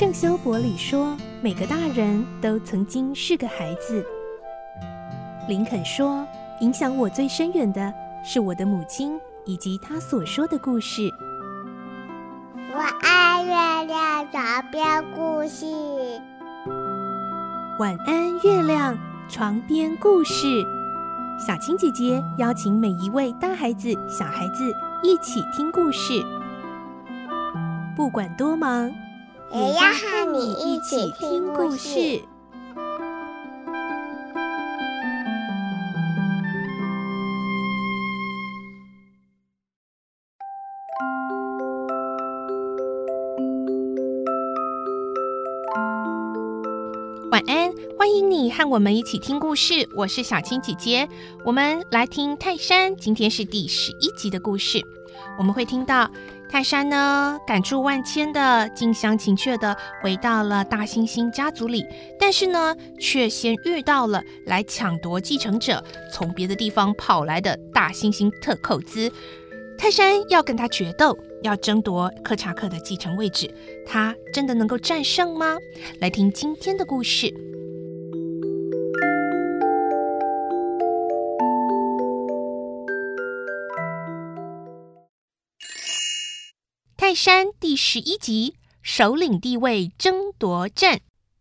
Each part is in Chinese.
圣修伯里说，每个大人都曾经是个孩子。林肯说，影响我最深远的是我的母亲以及她所说的故事。 我爱月亮床边故事。 晚安，月亮床边故事。小青姐姐邀请每一位大孩子、小孩子一起听故事，不管多忙， 也要和你一起听故事。 晚安，欢迎你和我们一起听故事，我是小青姐姐。我们来听泰山，今天是第11集的故事。我们会听到泰山呢，感触万千的近乡情怯的回到了大猩猩家族里，但是呢，却先遇到了来抢夺继承者从别的地方跑来的大猩猩特寇兹。泰山要跟他决斗，要争夺柯察克的继承位置，他真的能够战胜吗？来听今天的故事。泰山第11集，首领地位争夺战。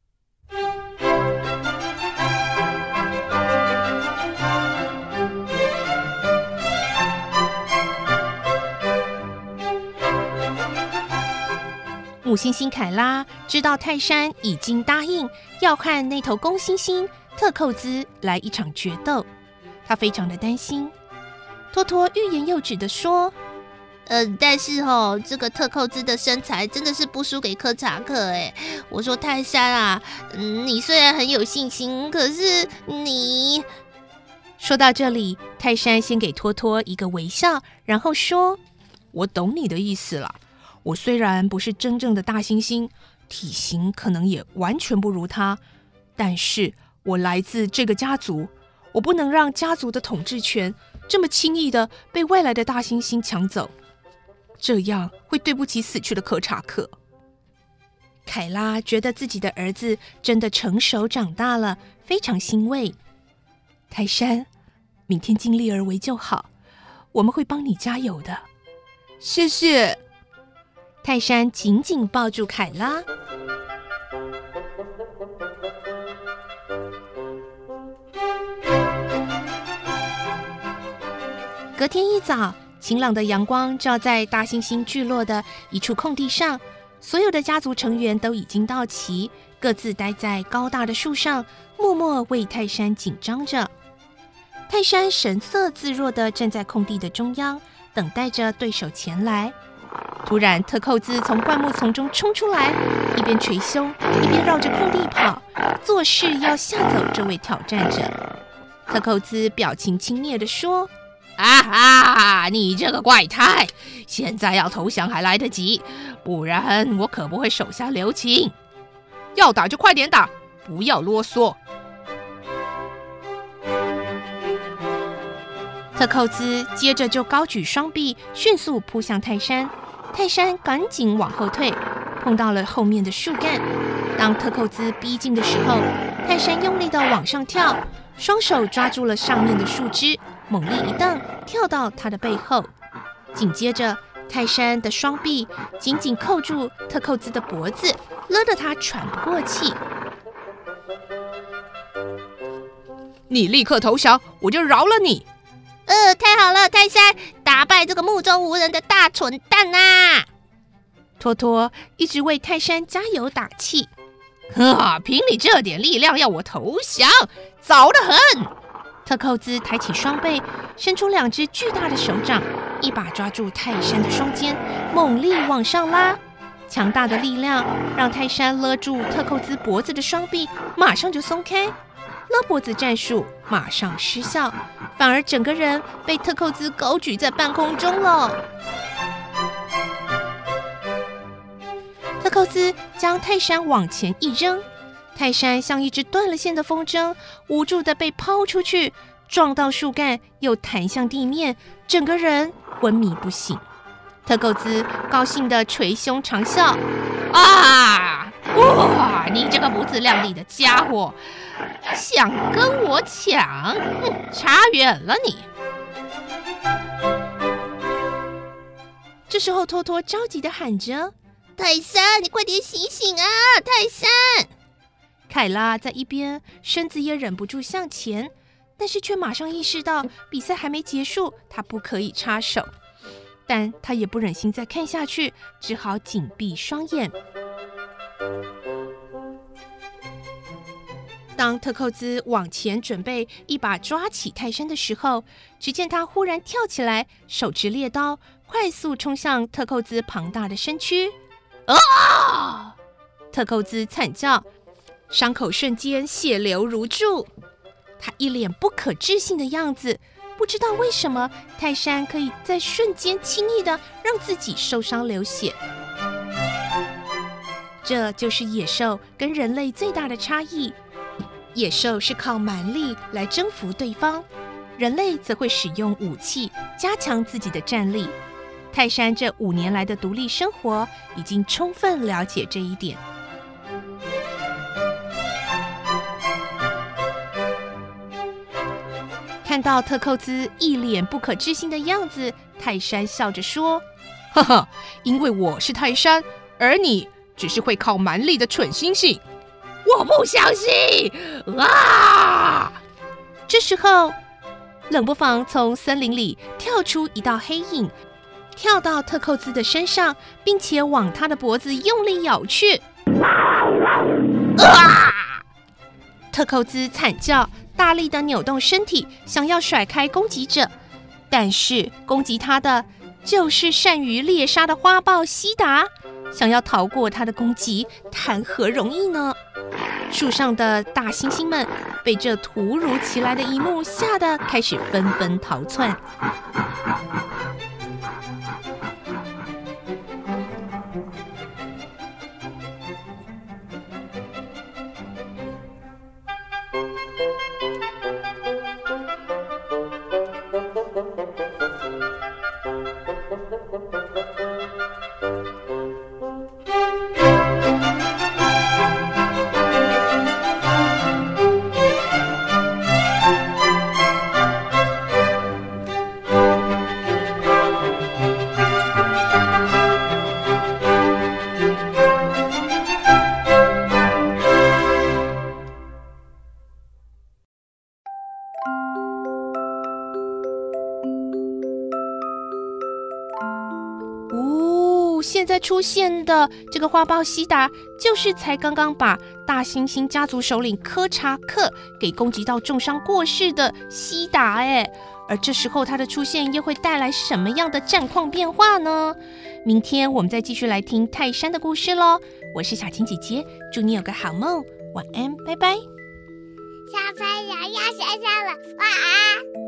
母猩猩凯拉知道泰山已经答应要和那头公猩猩特寇兹来一场决斗，他非常的担心。托托欲言又止的说， 但是这个特寇兹的身材真的是不输给柯察克哎。我说泰山啊，你虽然很有信心，可是你…… 说到这里，泰山先给托托一个微笑，然后说：“我懂你的意思了。我虽然不是真正的大猩猩，体型可能也完全不如他，但是我来自这个家族，我不能让家族的统治权这么轻易的被外来的大猩猩抢走。”这样会对不起死去的柯察克。凯拉觉得自己的儿子真的成熟长大了，非常欣慰。泰山，明天尽力而为就好，我们会帮你加油的。谢谢。泰山紧紧抱住凯拉。隔天一早，晴朗的阳光照在大猩猩聚落的一处空地上，所有的家族成员都已经到齐，各自待在高大的树上，默默为泰山紧张着。泰山神色自若地站在空地的中央，等待着对手前来。突然，特寇兹从灌木丛中冲出来，一边捶胸，一边绕着空地跑，作势要吓走这位挑战者。特寇兹表情轻蔑地说：“你这个怪胎，现在要投降还来得及，不然我可不会手下留情。要打就快点打，不要啰嗦。”特寇兹接着就高举双臂，迅速扑向泰山。泰山赶紧往后退，碰到了后面的树干。当特寇兹逼近的时候，泰山用力地往上跳，双手抓住了上面的树枝，猛力一蹬，跳到他的背后。紧接着，泰山的双臂紧紧扣住特寇兹的脖子，勒得他喘不过气。你立刻投降，我就饶了你。 太好了，泰山，打败这个目中无人的大蠢蛋啊！ 托托一直为泰山加油打气。 凭你这点力量要我投降，早得很。 特寇兹抬起双背，伸出2只巨大的手掌，一把抓住泰山的双肩，猛力往上拉。强大的力量让泰山勒住特寇兹脖子的双臂马上就松开，勒脖子战术马上失效，反而整个人被特寇兹高举在半空中了。特寇兹将泰山往前一扔，泰山像一只断了线的风筝，无助地被抛出去，撞到树干，又弹向地面，整个人昏迷不醒。特寇兹高兴地捶胸长啸：“哇！ 你这个不自量力的家伙，想跟我抢，差远了你。这时候，托托着急地喊着：“ 泰山，你快点醒醒啊！泰山！” 凯拉在一边，身子也忍不住向前，但是却马上意识到比赛还没结束，他不可以插手。但他也不忍心再看下去，只好紧闭双眼。当特寇兹往前准备一把抓起泰山的时候，只见他忽然跳起来，手持猎刀，快速冲向特寇兹庞大的身躯。啊！特寇兹惨叫，伤口瞬间血流如注。他一脸不可置信的样子，不知道为什么泰山可以在瞬间轻易的让自己受伤流血。这就是野兽跟人类最大的差异。野兽是靠蛮力来征服对方，人类则会使用武器加强自己的战力。泰山这5年来的独立生活已经充分了解这一点。看到特寇兹一脸不可置信的样子，泰山笑着说：“哈哈，因为我是泰山，而你只是会靠蛮力的蠢猩猩。”我不相信！啊！这时候，冷不防从森林里跳出一道黑影，跳到特寇兹的身上，并且往他的脖子用力咬去。特寇兹惨叫，大力的扭动身体，想要甩开攻击者，但是攻击他的就是善于猎杀的花豹西达。想要逃过他的攻击，谈何容易呢？树上的大猩猩们被这突如其来的一幕吓得开始纷纷逃窜。现在出现的这个花豹西达，就是才刚刚把大猩猩家族首领科查克给攻击到重伤过世的西达哎。而这时候他的出现又会带来什么样的战况变化呢？明天我们再继续来听泰山的故事咯。我是小青姐姐，祝你有个好梦，晚安，拜拜。 小朋友要睡觉了，晚安。